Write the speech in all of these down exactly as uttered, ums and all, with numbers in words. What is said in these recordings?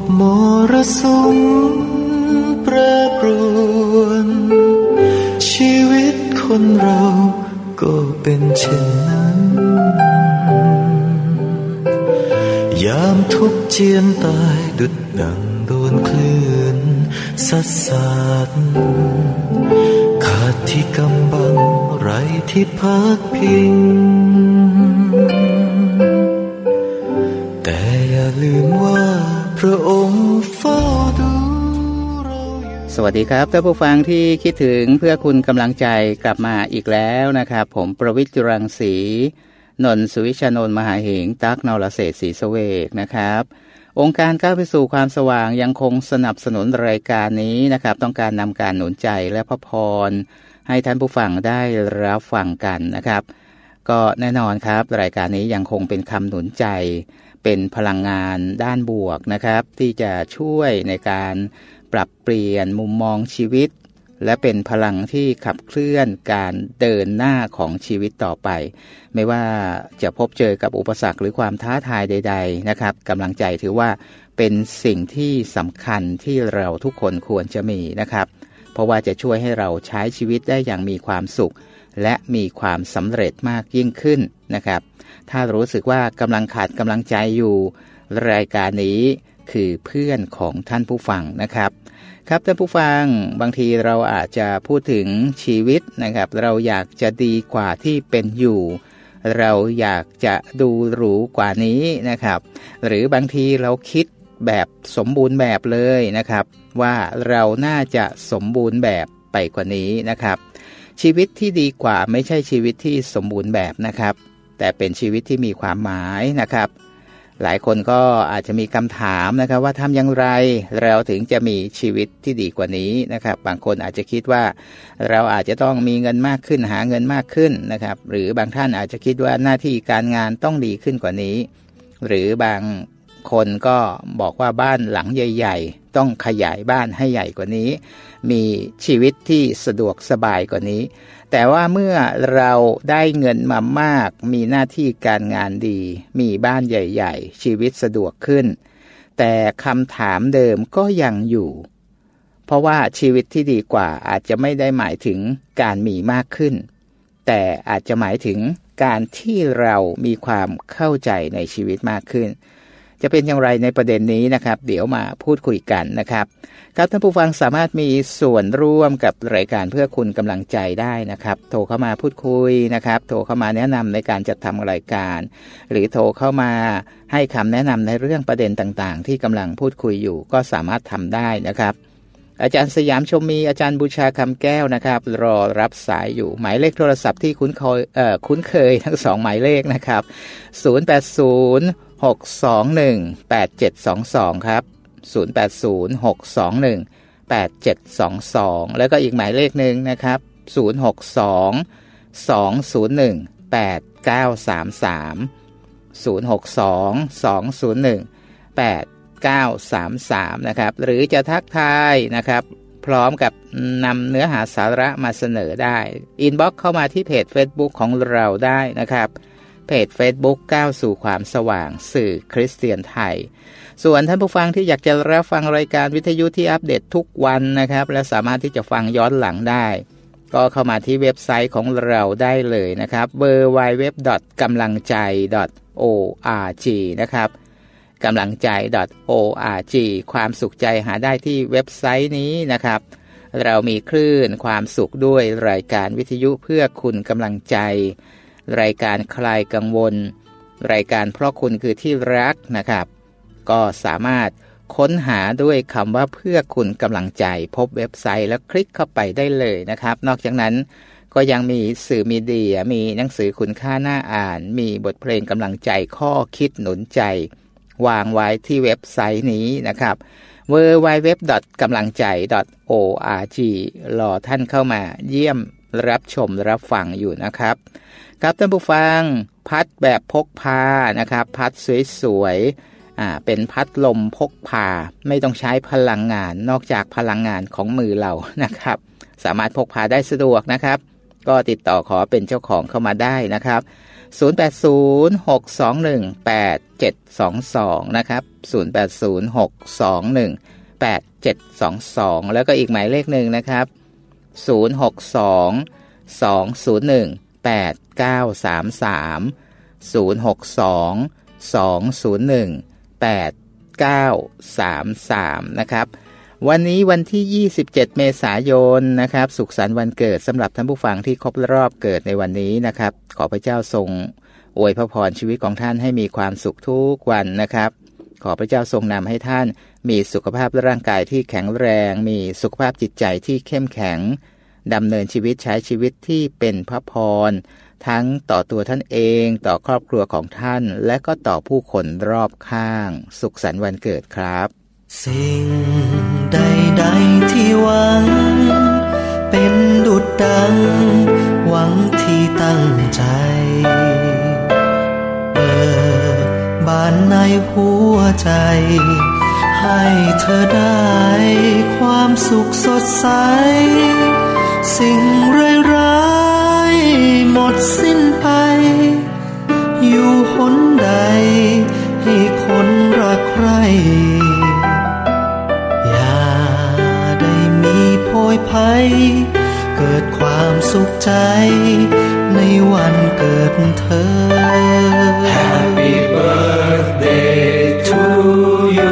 มรสุมแปรปรวนชีวิตคนเราก็เป็นเช่นนั้นยามทุกข์เจียนตายดุจดังโดนคลื่นซัดสาดขาดที่กำบังไรที่พักพิงแต่อย่าลืมว่าพระองค์เฝ้าดูเราอยู่สวัสดีครับท่านผู้ฟังที่คิดถึงเพื่อคุณกำลังใจกลับมาอีกแล้วนะครับผมประวิตร จุรังสีนนท์สุวิชานนท์มหาเหงตั๊กนรเศรษฐ์ศรีเสวกนะครับองค์การก้าวไปสู่ความสว่างยังคงสนับสนุนรายการนี้นะครับต้องการนำการหนุนใจและพระพรให้ท่านผู้ฟังได้รับฟังกันนะครับก็แน่นอนครับรายการนี้ยังคงเป็นคำหนุนใจเป็นพลังงานด้านบวกนะครับที่จะช่วยในการปรับเปลี่ยนมุมมองชีวิตและเป็นพลังที่ขับเคลื่อนการเดินหน้าของชีวิตต่อไปไม่ว่าจะพบเจอกับอุปสรรคหรือความท้าทายใดๆนะครับกำลังใจถือว่าเป็นสิ่งที่สำคัญที่เราทุกคนควรจะมีนะครับเพราะว่าจะช่วยให้เราใช้ชีวิตได้อย่างมีความสุขและมีความสำเร็จมากยิ่งขึ้นนะครับถ้ารู้สึกว่ากำลังขาดกำลังใจอยู่รายการนี้คือเพื่อนของท่านผู้ฟังนะครับครับท่านผู้ฟังบางทีเราอาจจะพูดถึงชีวิตนะครับเราอยากจะดีกว่าที่เป็นอยู่เราอยากจะดูหรูกว่านี้นะครับหรือบางทีเราคิดแบบสมบูรณ์แบบเลยนะครับว่าเราน่าจะสมบูรณ์แบบไปกว่านี้นะครับชีวิตที่ดีกว่าไม่ใช่ชีวิตที่สมบูรณ์แบบนะครับแต่เป็นชีวิตที่มีความหมายนะครับหลายคนก็อาจจะมีคำถามนะครับว่าทำอย่างไรเราถึงจะมีชีวิตที่ดีกว่านี้นะครับบางคนอาจจะคิดว่าเราอาจจะต้องมีเงินมากขึ้นหาเงินมากขึ้นนะครับหรือบางท่านอาจจะคิดว่าหน้าที่การงานต้องดีขึ้นกว่านี้หรือบางคนก็บอกว่าบ้านหลังใหญ่ๆต้องขยายบ้านให้ใหญ่กว่านี้มีชีวิตที่สะดวกสบายกว่านี้แต่ว่าเมื่อเราได้เงินมามากมีหน้าที่การงานดีมีบ้านใหญ่ๆชีวิตสะดวกขึ้นแต่คำถามเดิมก็ยังอยู่เพราะว่าชีวิตที่ดีกว่าอาจจะไม่ได้หมายถึงการมีมากขึ้นแต่อาจจะหมายถึงการที่เรามีความเข้าใจในชีวิตมากขึ้นจะเป็นอย่างไรในประเด็นนี้นะครับเดี๋ยวมาพูดคุยกันนะครับครับท่านผู้ฟังสามารถมีส่วนร่วมกับรายการเพื่อคุณกำลังใจได้นะครับโทรเข้ามาพูดคุยนะครับโทรเข้ามาแนะนำในการจัดทำรายการหรือโทรเข้ามาให้คำแนะนำในเรื่องประเด็นต่างๆที่กำลังพูดคุยอยู่ก็สามารถทำได้นะครับอาจารย์สยามชมมีอาจารย์บูชาคำแก้วนะครับรอรับสายอยู่หมายเลขโทรศัพท์ที่คุ้นเคยเอ่อคุ้นเคยทั้งสองหมายเลขนะครับศูนย์ แปด ศูนย์ หก สอง หนึ่ง แปด เจ็ด สอง สองครับศูนย์ แปด ศูนย์ หก สอง หนึ่ง แปด เจ็ด สอง สองแล้วก็อีกหมายเลขนึงนะครับศูนย์ หก สอง สอง ศูนย์ หนึ่ง แปด เก้า สาม สามศูนย์ หก สอง สอง ศูนย์ หนึ่ง แปด เก้า สาม สามนะครับหรือจะทักทายนะครับพร้อมกับนำเนื้อหาสาระมาเสนอได้อินบ็อกซ์เข้ามาที่เพจ Facebook ของเราได้นะครับเพจ Facebook ก้าวสู่ความสว่างสื่อคริสเตียนไทยส่วนท่านผู้ฟังที่อยากจะรับฟังรายการวิทยุที่อัปเดตทุกวันนะครับและสามารถที่จะฟังย้อนหลังได้ก็เข้ามาที่เว็บไซต์ของเราได้เลยนะครับ ดับเบิลยู ดับเบิลยู ดับเบิลยู ดอท กำลังใจ ดอท โอ อาร์ จี นะครับกำลังใจ ดอท โอ อาร์ จี ความสุขใจหาได้ที่เว็บไซต์นี้นะครับเรามีคลื่นความสุขด้วยรายการวิทยุเพื่อคุณกำลังใจรายการคลายกังวลรายการเพราะคุณคือที่รักนะครับก็สามารถค้นหาด้วยคำว่าเพื่อคุณกำลังใจพบเว็บไซต์แล้วคลิกเข้าไปได้เลยนะครับนอกจากนั้นก็ยังมีสื่อมีเดียมีหนังสือคุณค่าน่าอ่านมีบทเพลงกำลังใจข้อคิดหนุนใจวางไว้ที่เว็บไซต์นี้นะครับ ดับเบิลยู ดับเบิลยู ดับเบิลยู ดอท กำลังใจ ดอท โอ อาร์ จี รอท่านเข้ามาเยี่ยมรับชมรับฟังอยู่นะครับครับท่านผู้ฟังพัดแบบพกพานะครับพัดสวยๆอ่าเป็นพัดลมพกพาไม่ต้องใช้พลังงานนอกจากพลังงานของมือเรานะครับสามารถพกพาได้สะดวกนะครับก็ติดต่อขอเป็นเจ้าของเข้ามาได้นะครับศูนย์ แปด ศูนย์ หก สอง หนึ่ง แปด เจ็ด สอง สองนะครับศูนย์ แปด ศูนย์ หก สอง หนึ่ง แปด เจ็ด สอง สองแล้วก็อีกหมายเลขหนึ่งนะครับศูนย์ หก สอง สอง ศูนย์ หนึ่ง แปด เก้า สาม สามศูนย์ หก สอง สอง ศูนย์ หนึ่ง แปด เก้า สาม สามนะครับวันนี้วันที่ยี่สิบเจ็ดเมษายนนะครับสุขสันต์วันเกิดสำหรับท่านผู้ฟังที่ครบรอบเกิดในวันนี้นะครับขอพระเจ้าทรงอวยพระพรชีวิตของท่านให้มีความสุขทุกวันนะครับขอพระเจ้าทรงนำให้ท่านมีสุขภาพร่างกายที่แข็งแรงมีสุขภาพจิตใจที่เข้มแข็งดำเนินชีวิตใช้ชีวิตที่เป็นพระพรทั้งต่อตัวท่านเองต่อครอบครัวของท่านและก็ต่อผู้คนรอบข้างสุขสันต์วันเกิดครับสิ่งใดๆที่หวังเป็นดุจดังหวังที่ตั้งใจเปิดบานในหัวใจให้เธอได้ความสุขสดใสสิ่งร้ายๆหมดสิ้นไปอยู่หนใดให้คนรักใครอย่าได้มีโพยภัยเกิดความสุขใจในวันเกิดเธอ Happy birthday to you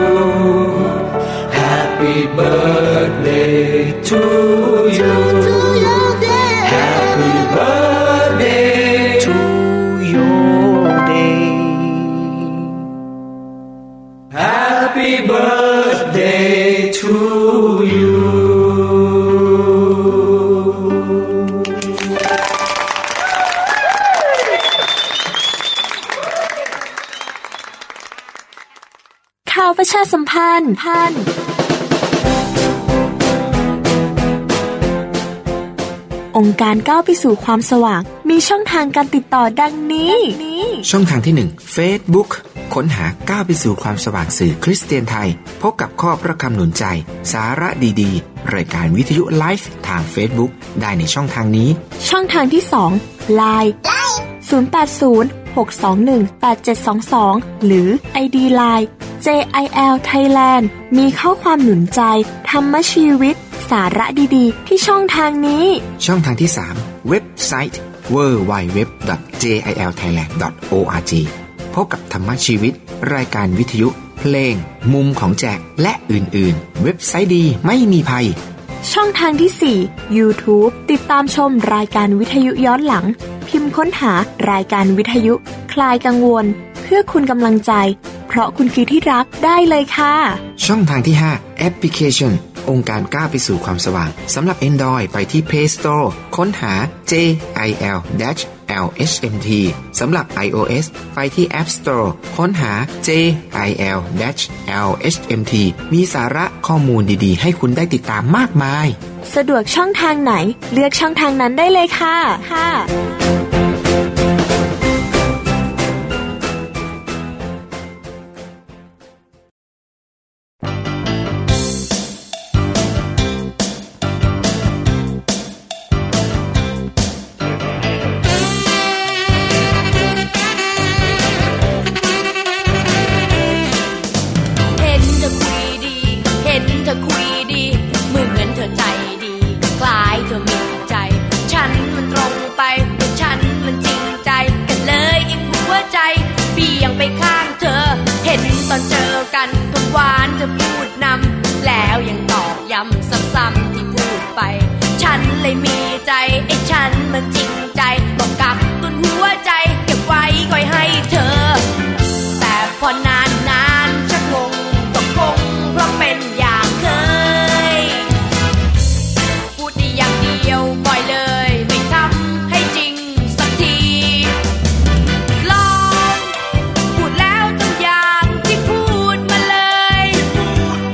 Happy birthday to you Happy birthday to your day Happy birthday to you ข่าวประชาสัมพันธ์พันองค์การก้าวไปสู่ความสว่างมีช่องทางการติดต่อดังนี้ช่องทางที่หนึ่ง Facebook ค้นหาก้าวไปสู่ความสว่างสื่อคริสเตียนไทยพบกับข้อพระคำหนุนใจสาระดีๆรายการวิทยุไลฟ์ทาง Facebook ได้ในช่องทางนี้ช่องทางที่สอง ไลน์ ศูนย์ แปด ศูนย์ หก สอง หนึ่ง แปด เจ็ด สอง สอง หรือ ไอ ดี ไลน์ เจ ไอ แอล Thailand มีข้อความหนุนใจธรรมชีวิตสาระดีๆที่ช่องทางนี้ช่องทางที่สามเว็บไซต์ ดับเบิลยู ดับเบิลยู ดับเบิลยู ดอท เจ ไอ แอล ไทยแลนด์ ดอท โอ อาร์ จี พบกับธรรมชีวิตรายการวิทยุเพลงมุมของแจกและอื่นๆเว็บไซต์ดีไม่มีภัยช่องทางที่สี่ YouTube ติดตามชมรายการวิทยุย้อนหลังพิมพ์ค้นหารายการวิทยุคลายกังวลเพื่อคุณกำลังใจเพราะคุณคือที่รักได้เลยค่ะช่องทางที่ห้าแอปพลิเคชันองค์การก้าวไปสู่ความสว่างสำหรับ Android ไปที่ Play Store ค้นหา เจ ไอ แอล แอล เอช เอ็ม ที สำหรับ iOS ไปที่ App Store ค้นหา เจ ไอ แอล แอล เอช เอ็ม ที มีสาระข้อมูลดีๆให้คุณได้ติดตามมากมายสะดวกช่องทางไหนเลือกช่องทางนั้นได้เลยค่ะค่ะตอนเจอกันทุกวันเธอพูดนำแล้วยังตอกย้ำซ้ำๆที่พูดไปฉันเลยมีใจไอ้ฉันมันจริงใจบอกกับตุนหัวใจเก็บไว้ก่อยให้เธอแต่พอนานนานชักงงก็คงเพราะเป็นอย่างเคยพูดดีอย่างเดียวบ่อยเลยไม่ทำให้จริงสักทีลองพูดแล้วทุกอย่างที่พูดมาเลยพูด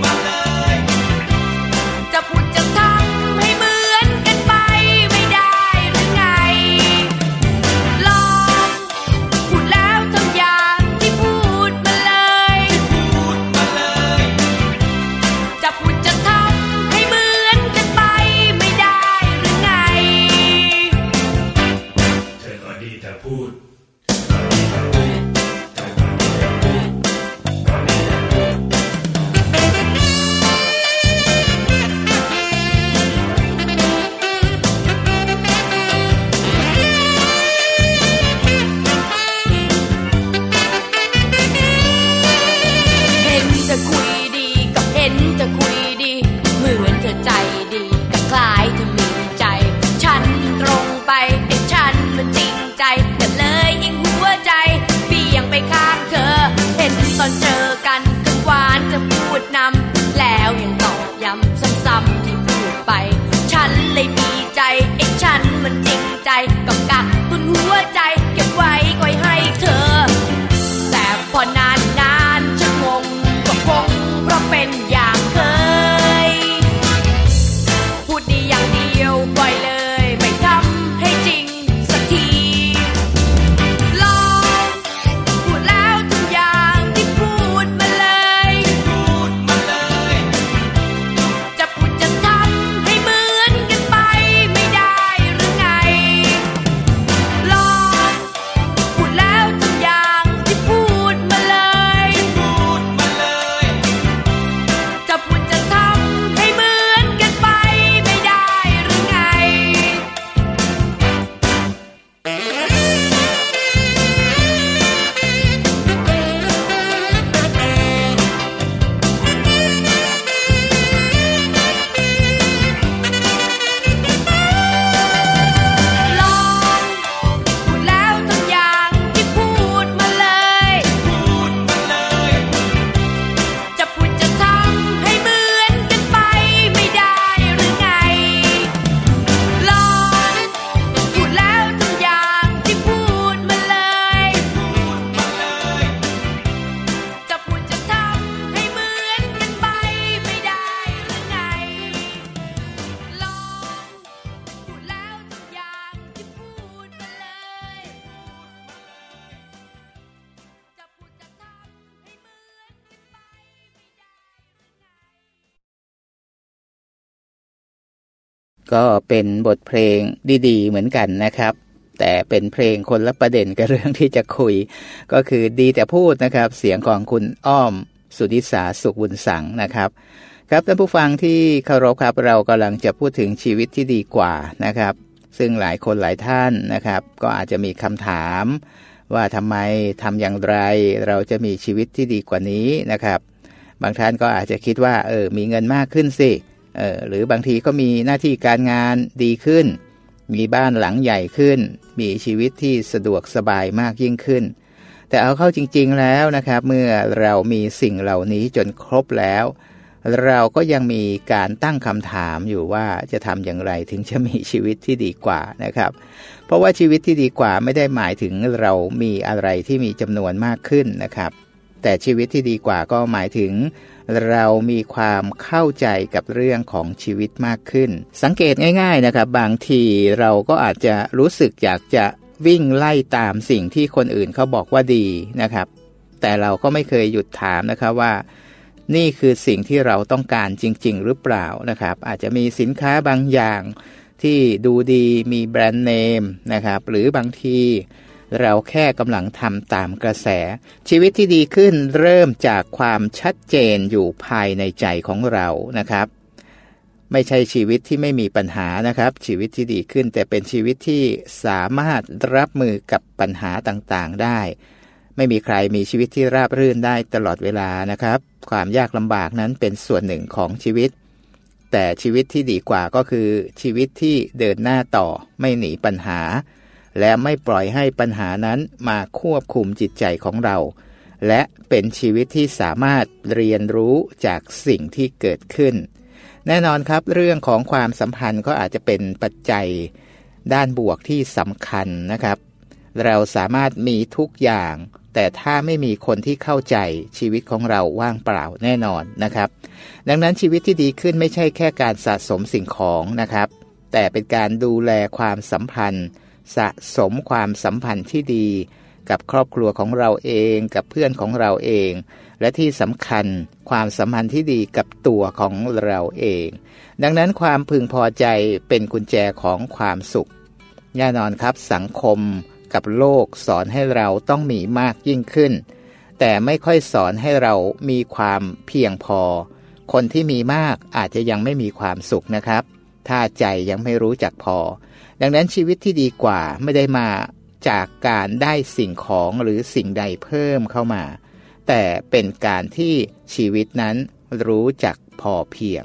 ย้ำซ้ำๆที่พูดไปฉันเลยมีใจไอ้ฉันมันจริงใจกับกักตุนหัวใจเก็บไว้คอยให้เธอแต่พอนานนานฉันงงก็คงเพราะเป็นอย่างเคยพูดดีอย่างเดียวปล่อยเลยไม่ทำให้จริงสักทีลองพูดแล้วทุกอย่างที่พูดมาเลยพูดมาเลยจะพูดจะทำให้เหมือนกันไปไม่ได้หรือไงลองพูดแล้วทุกอย่างที่พูดมาเลยพูดมาเลยจะพูดจะทำให้เหมือนกันไปไม่ได้หรือไงลองพูดแล้วทุกอย่างที่พูดมาเลยพูดมาเลยจะพูดจะทำให้เหมือนกันไปไม่ได้หรือไงลองพูดแล้วทุกอย่างที่พูดมาเลยพูดมาเลยจะพูดจะทำให้เหมือนกันไปไม่ได้หรือไงลองพูดแล้วทุกอย่างที่พูดมาเลยจะพูดจะทำให้เหมือนกันไปไม่ได้หรือไงก็เป็นบทเพลงดีๆเหมือนกันนะครับแต่เป็นเพลงคนละประเด็นกับเรื่องที่จะคุยก็คือดีแต่พูดนะครับเสียงของคุณอ้อมสุนิสาสุขบุญสังนะครับครับท่านผู้ฟังที่เคารพครับเรากำลังจะพูดถึงชีวิตที่ดีกว่านะครับซึ่งหลายคนหลายท่านนะครับก็อาจจะมีคำถามว่าทำไมทำอย่างไรเราจะมีชีวิตที่ดีกว่านี้นะครับบางท่านก็อาจจะคิดว่าเออมีเงินมากขึ้นสิเออหรือบางทีก็มีหน้าที่การงานดีขึ้นมีบ้านหลังใหญ่ขึ้นมีชีวิตที่สะดวกสบายมากยิ่งขึ้นแต่เอาเข้าจริงๆแล้วนะครับเมื่อเรามีสิ่งเหล่านี้จนครบแล้วเราก็ยังมีการตั้งคำถามอยู่ว่าจะทำอย่างไรถึงจะมีชีวิตที่ดีกว่านะครับเพราะว่าชีวิตที่ดีกว่าไม่ได้หมายถึงเรามีอะไรที่มีจำนวนมากขึ้นนะครับแต่ชีวิตที่ดีกว่าก็หมายถึงเรามีความเข้าใจกับเรื่องของชีวิตมากขึ้นสังเกตง่ายๆนะครับบางทีเราก็อาจจะรู้สึกอยากจะวิ่งไล่ตามสิ่งที่คนอื่นเขาบอกว่าดีนะครับแต่เราก็ไม่เคยหยุดถามนะครับว่านี่คือสิ่งที่เราต้องการจริงๆหรือเปล่านะครับอาจจะมีสินค้าบางอย่างที่ดูดีมีแบรนด์เนมนะครับหรือบางทีเราแค่กำลังทำตามกระแสชีวิตที่ดีขึ้นเริ่มจากความชัดเจนอยู่ภายในใจของเรานะครับไม่ใช่ชีวิตที่ไม่มีปัญหานะครับชีวิตที่ดีขึ้นแต่เป็นชีวิตที่สามารถรับมือกับปัญหาต่างๆได้ไม่มีใครมีชีวิตที่ราบรื่นได้ตลอดเวลานะครับความยากลำบากนั้นเป็นส่วนหนึ่งของชีวิตแต่ชีวิตที่ดีกว่าก็คือชีวิตที่เดินหน้าต่อไม่หนีปัญหาและไม่ปล่อยให้ปัญหานั้นมาควบคุมจิตใจของเราและเป็นชีวิตที่สามารถเรียนรู้จากสิ่งที่เกิดขึ้นแน่นอนครับเรื่องของความสัมพันธ์ก็อาจจะเป็นปัจจัยด้านบวกที่สำคัญนะครับเราสามารถมีทุกอย่างแต่ถ้าไม่มีคนที่เข้าใจชีวิตของเราว่างเปล่าแน่นอนนะครับดังนั้นชีวิตที่ดีขึ้นไม่ใช่แค่การสะสมสิ่งของนะครับแต่เป็นการดูแลความสัมพันธ์สะสมความสัมพันธ์ที่ดีกับครอบครัวของเราเองกับเพื่อนของเราเองและที่สำคัญความสัมพันธ์ที่ดีกับตัวของเราเองดังนั้นความพึงพอใจเป็นกุญแจของความสุขแน่นอนครับสังคมกับโลกสอนให้เราต้องมีมากยิ่งขึ้นแต่ไม่ค่อยสอนให้เรามีความเพียงพอคนที่มีมากอาจจะยังไม่มีความสุขนะครับถ้าใจยังไม่รู้จักพอดังนั้นชีวิตที่ดีกว่าไม่ได้มาจากการได้สิ่งของหรือสิ่งใดเพิ่มเข้ามาแต่เป็นการที่ชีวิตนั้นรู้จักพอเพียง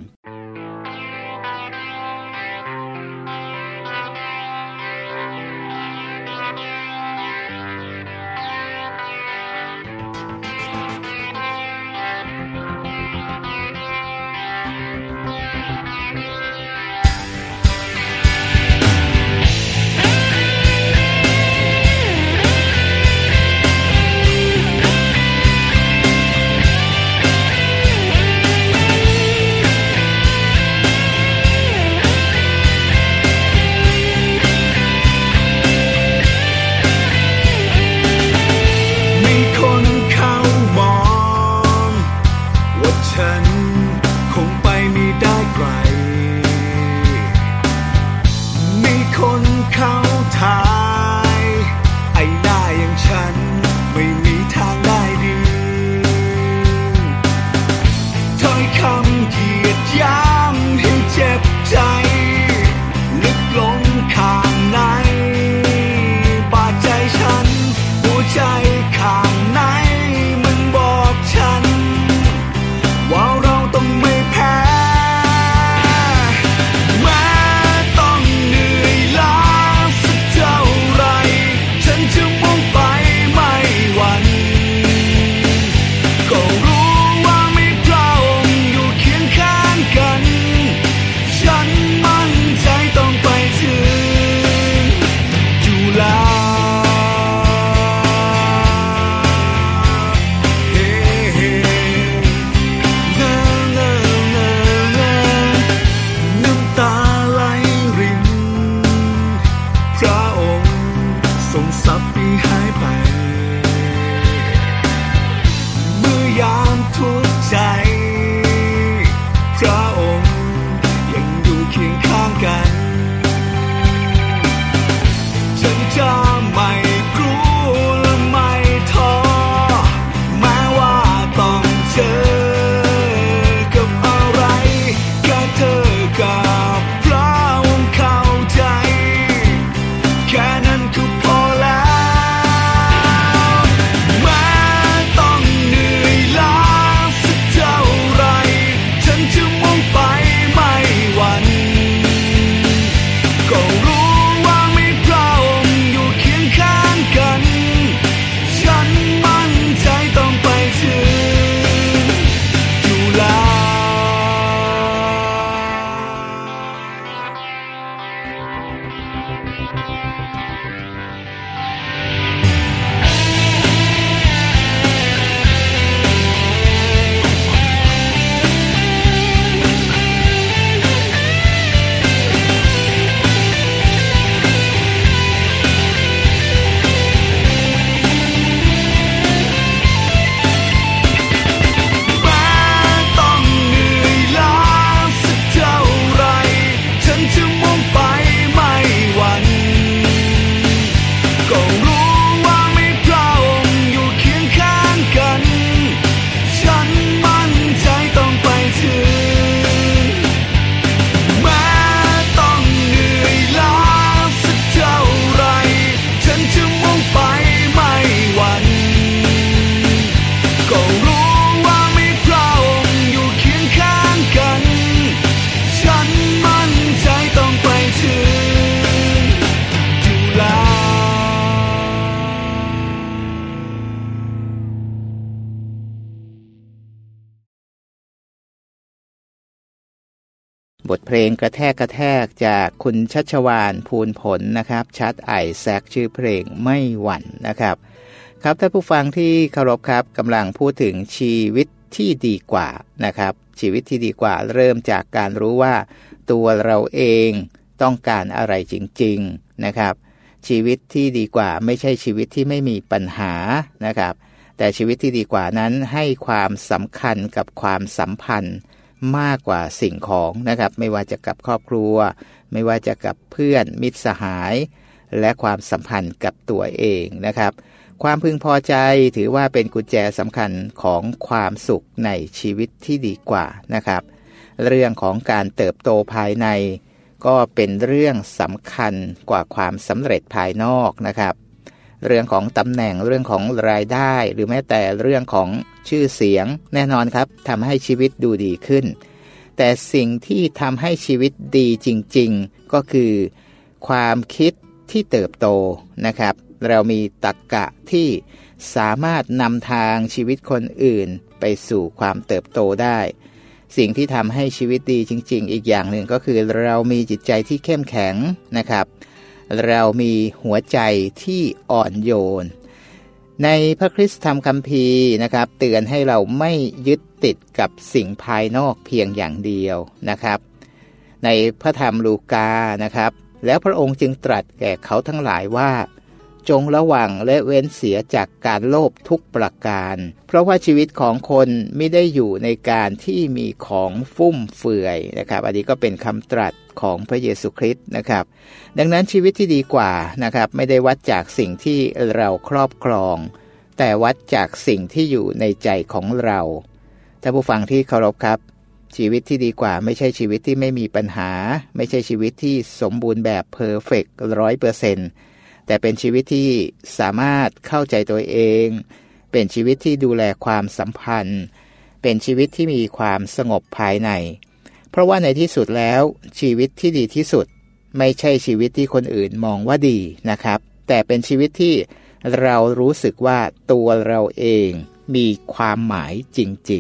บทเพลงกระแทกกระแทกจากคุณชัชวาลภูลผลนะครับชัดไอแซคชื่อเพลงไม่หวั่นนะครับครับท่านผู้ฟังที่เคารพครับกำลังพูดถึงชีวิตที่ดีกว่านะครับชีวิตที่ดีกว่าเริ่มจากการรู้ว่าตัวเราเองต้องการอะไรจริงๆนะครับชีวิตที่ดีกว่าไม่ใช่ชีวิตที่ไม่มีปัญหานะครับแต่ชีวิตที่ดีกว่านั้นให้ความสำคัญกับความสัมพันธ์มากกว่าสิ่งของนะครับไม่ว่าจะกับครอบครัวไม่ว่าจะกับเพื่อนมิตรสหายและความสัมพันธ์กับตัวเองนะครับความพึงพอใจถือว่าเป็นกุญแจสำคัญของความสุขในชีวิตที่ดีกว่านะครับเรื่องของการเติบโตภายในก็เป็นเรื่องสำคัญกว่าความสำเร็จภายนอกนะครับเรื่องของตำแหน่งเรื่องของรายได้หรือแม้แต่เรื่องของชื่อเสียงแน่นอนครับทำให้ชีวิตดูดีขึ้นแต่สิ่งที่ทำให้ชีวิตดีจริงๆก็คือความคิดที่เติบโตนะครับเรามีตรรกะที่สามารถนำทางชีวิตคนอื่นไปสู่ความเติบโตได้สิ่งที่ทำให้ชีวิตดีจริงๆอีกอย่างหนึ่งก็คือเรามีจิตใจที่เข้มแข็งนะครับเรามีหัวใจที่อ่อนโยนในพระคริสตธรรมคัมภีร์นะครับเตือนให้เราไม่ยึดติดกับสิ่งภายนอกเพียงอย่างเดียวนะครับในพระธรรมลูกานะครับแล้วพระองค์จึงตรัสแก่เขาทั้งหลายว่าจงระวังและเว้นเสียจากการโลภทุกประการเพราะว่าชีวิตของคนไม่ได้อยู่ในการที่มีของฟุ่มเฟือยนะครับอันนี้ก็เป็นคำตรัสของพระเยซูคริสต์นะครับดังนั้นชีวิตที่ดีกว่านะครับไม่ได้วัดจากสิ่งที่เราครอบครองแต่วัดจากสิ่งที่อยู่ในใจของเราท่านผู้ฟังที่เคารพครับชีวิตที่ดีกว่าไม่ใช่ชีวิตที่ไม่มีปัญหาไม่ใช่ชีวิตที่สมบูรณ์แบบเพอร์เฟกต์ ร้อยเปอร์เซ็นต์แต่เป็นชีวิตที่สามารถเข้าใจตัวเองเป็นชีวิตที่ดูแลความสัมพันธ์เป็นชีวิตที่มีความสงบภายในเพราะว่าในที่สุดแล้วชีวิตที่ดีที่สุดไม่ใช่ชีวิตที่คนอื่นมองว่าดีนะครับแต่เป็นชีวิตที่เรารู้สึกว่าตัวเราเองมีความหมายจริง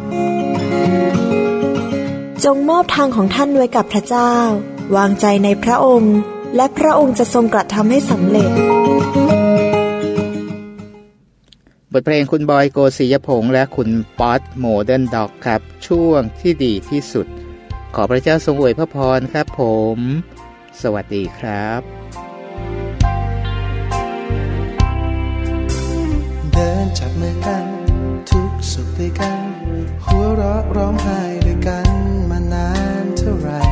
ๆจงมอบทางของท่านไว้กับพระเจ้าวางใจในพระองค์และพระองค์จะทรงกระทำให้สำเร็จบทเพลงคุณบอยโกศิยพงษ์และคุณป๊อตโมเดิร์นด็อกครับช่วงที่ดีที่สุดขอพระเจ้าทรงอวยพระพรครับผมสวัสดีครับเดินจับมือกันทุกสุขด้วยกันหัวเราะร้องไห้ด้วยกันมานานเท่าไหร่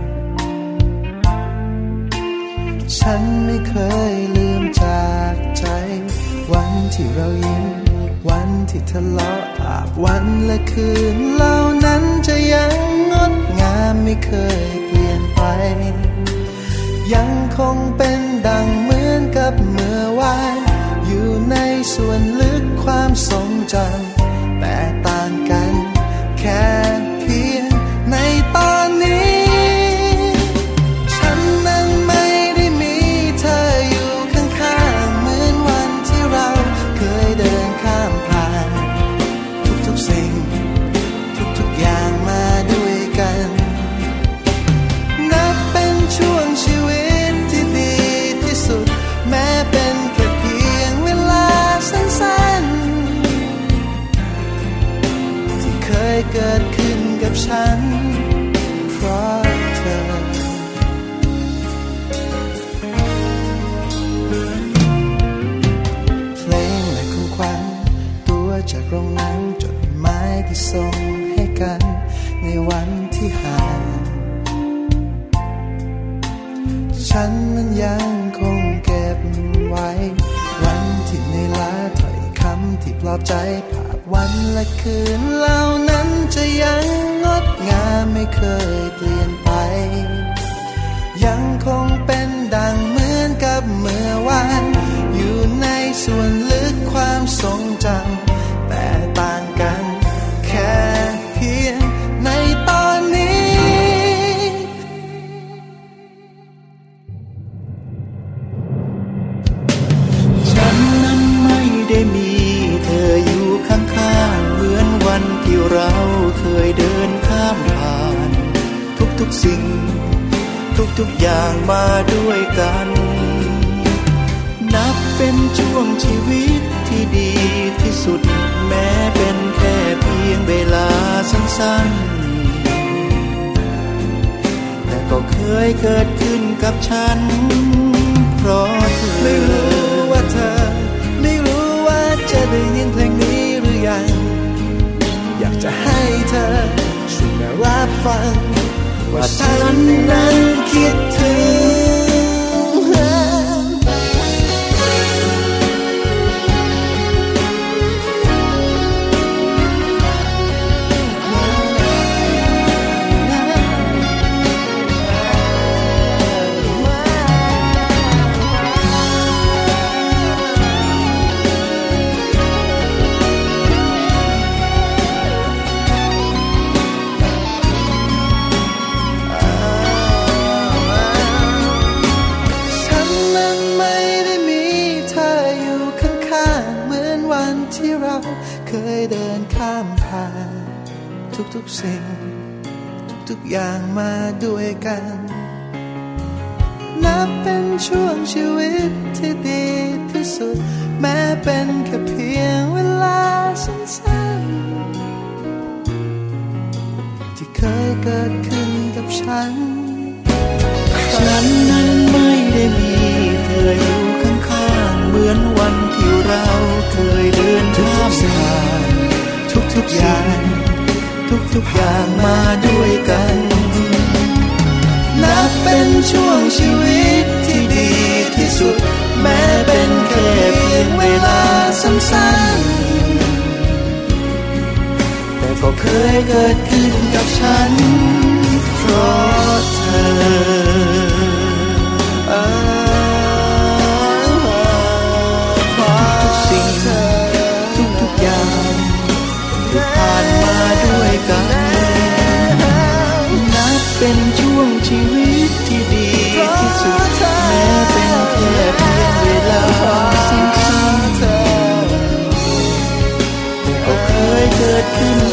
ฉันไม่เคยลืมจากใจวันที่เรายิ้มวันที่ทะเลาะอาบวันและคืนเหล่านั้นจะยังงดงามไม่เคยเปลี่ยนไปยังคงเป็นดังเหมือนกับเมื่อวานอยู่ในส่วนลึกความทรงจำแต่ต่างกันแค่เพียงในตอนนี้เกิดขึ้นกับฉันเพราะเธอเพลงและของขวัญตัวจากโรงหนังจดหมายที่ส่งให้กันในวันที่ห่างฉันนั้นยังคงเก็บไว้วันที่ในลาถ้อยคำที่ปลอบใจภาพวันและคืนเหล่านั้นจะยังงดงามไม่เคยเปลี่ยนไปยังคงเป็นดังเหมือนกับเมื่อวานอยู่ในส่วนลึกความทรงจำแต่ต่างกันแค่เพียงในตอนนี้ฉันนั้นไม่ได้มีเธออยู่ข้างๆเหมือนวันที่เราเคยเดินข้ามผ่านทุทุกๆสิ่งทุกๆอย่างมาด้วยกันนับเป็นช่วงชีวิตที่ดีที่สุดแม้เป็นแค่เพียงเวลาสั้นๆแต่ก็เคยเกิดขึ้นกับฉันเพราะเธอไม่รู้ว่าเธอไม่รู้ว่าจะได้ยินเพลงนี้หรือยังอยากจะให้เธอช่วยมารับฟังว่าฉันนั้นคิดถึงเคยเดินข้ามผ่านทุกๆสิ่งทุกๆอย่างมาด้วยกันนับเป็นช่วงชีวิตที่ดีที่สุดแม้เป็นแค่เพียงเวลาสั้นๆที่เคยเกิดขึ้นกับฉันฉันนั้นไม่ได้มีเธออยู่ข้างๆเหมือนวันที่เราเคยเดินข้ามผ่านทุกๆอย่างทุกๆอย่างมาด้วยกันนับเป็นช่วงชีวิตที่ดีที่สุดแม้เป็นแค่เพียงเวลาสั้นๆแต่ก็เคยเกิดขึ้นกับฉันเพราะเธอทุกๆสิ่งทุกๆอย่างที่ผ่านมาด้วยกันนับเป็นช่วงชีวิตที่ดีที่สุดแม้เป็นแค่เพียงเวลาสั้นๆแต่ก็เคยเกิดขึ้น